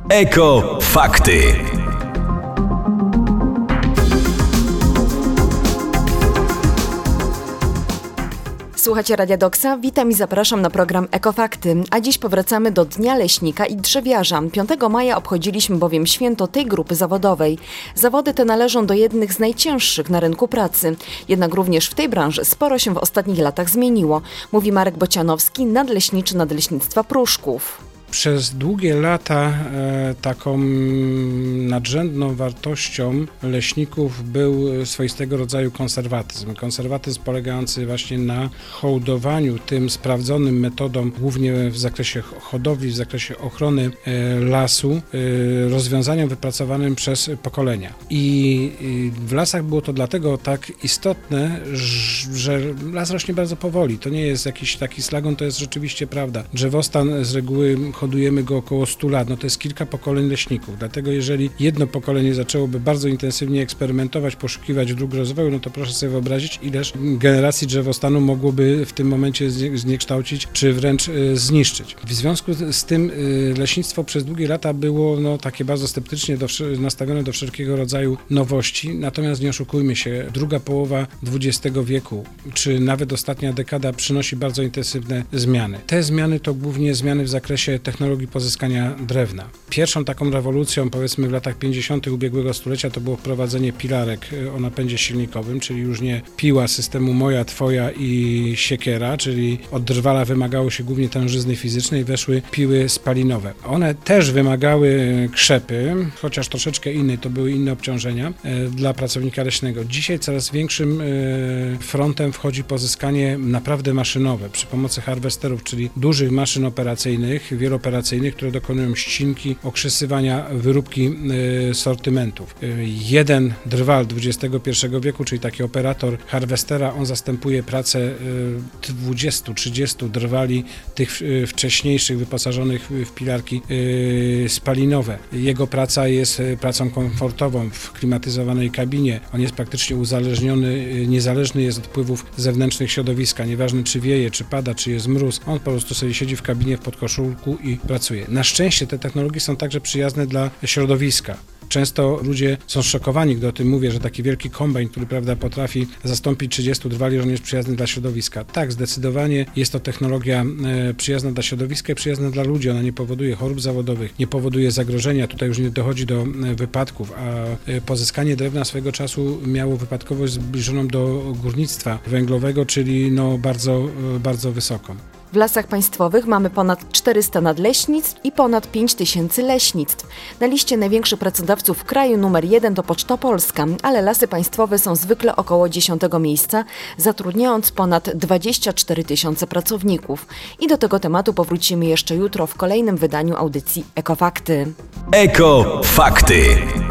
Eko Fakty. Słuchacie Radia Doksa? Witam i zapraszam na program Ekofakty. A dziś powracamy do Dnia Leśnika i Drzewiarza. 5 maja obchodziliśmy bowiem święto tej grupy zawodowej. Zawody te należą do jednych z najcięższych na rynku pracy. Jednak również w tej branży sporo się w ostatnich latach zmieniło. Mówi Marek Bocianowski, nadleśniczy Nadleśnictwa Pruszków. Przez długie lata taką nadrzędną wartością leśników był swoistego rodzaju konserwatyzm. Konserwatyzm polegający właśnie na hołdowaniu tym sprawdzonym metodom, głównie w zakresie hodowli, w zakresie ochrony lasu, rozwiązaniom wypracowanym przez pokolenia. I w lasach było to dlatego tak istotne, że las rośnie bardzo powoli. To nie jest jakiś taki slagon, to jest rzeczywiście prawda. Drzewostan z reguły hodujemy go około 100 lat, to jest kilka pokoleń leśników. Dlatego jeżeli jedno pokolenie zaczęłoby bardzo intensywnie eksperymentować, poszukiwać dróg rozwoju, to proszę sobie wyobrazić, ileż generacji drzewostanu mogłoby w tym momencie zniekształcić, czy wręcz zniszczyć. W związku z tym leśnictwo przez długie lata było takie bardzo sceptycznie nastawione do wszelkiego rodzaju nowości, natomiast nie oszukujmy się, druga połowa XX wieku, czy nawet ostatnia dekada przynosi bardzo intensywne zmiany. Te zmiany to głównie zmiany w zakresie technologii pozyskania drewna. Pierwszą taką rewolucją, powiedzmy w latach 50. ubiegłego stulecia, to było wprowadzenie pilarek o napędzie silnikowym, czyli już nie piła systemu moja, twoja i siekiera, czyli od drwala wymagało się głównie tężyzny fizycznej, weszły piły spalinowe. One też wymagały krzepy, chociaż troszeczkę innej, to były inne obciążenia dla pracownika leśnego. Dzisiaj coraz większym frontem wchodzi pozyskanie naprawdę maszynowe przy pomocy harwesterów, czyli dużych maszyn operacyjnych, wielooperacyjnych, które dokonują ścinki, okrzesywania, wyróbki sortymentów. Jeden drwal XXI wieku, czyli taki operator harwestera, on zastępuje pracę 20-30 drwali, tych wcześniejszych, wyposażonych w pilarki spalinowe. Jego praca jest pracą komfortową w klimatyzowanej kabinie. On jest praktycznie uzależniony, niezależny jest od wpływów zewnętrznych środowiska. Nieważne czy wieje, czy pada, czy jest mróz. On po prostu sobie siedzi w kabinie w podkoszulku i pracuje. Na szczęście te technologie są także przyjazne dla środowiska. Często ludzie są szokowani, gdy o tym mówię, że taki wielki kombajn, który potrafi zastąpić 30 drwali, że on jest przyjazny dla środowiska. Tak, zdecydowanie jest to technologia przyjazna dla środowiska i przyjazna dla ludzi. Ona nie powoduje chorób zawodowych, nie powoduje zagrożenia. Tutaj już nie dochodzi do wypadków, a pozyskanie drewna swego czasu miało wypadkowość zbliżoną do górnictwa węglowego, czyli bardzo, bardzo wysoką. W lasach państwowych mamy ponad 400 nadleśnictw i ponad 5000 leśnictw. Na liście największych pracodawców w kraju numer 1 to Poczta Polska, ale lasy państwowe są zwykle około 10 miejsca, zatrudniając ponad 24 000 pracowników. I do tego tematu powrócimy jeszcze jutro w kolejnym wydaniu audycji Ekofakty. Eko Fakty.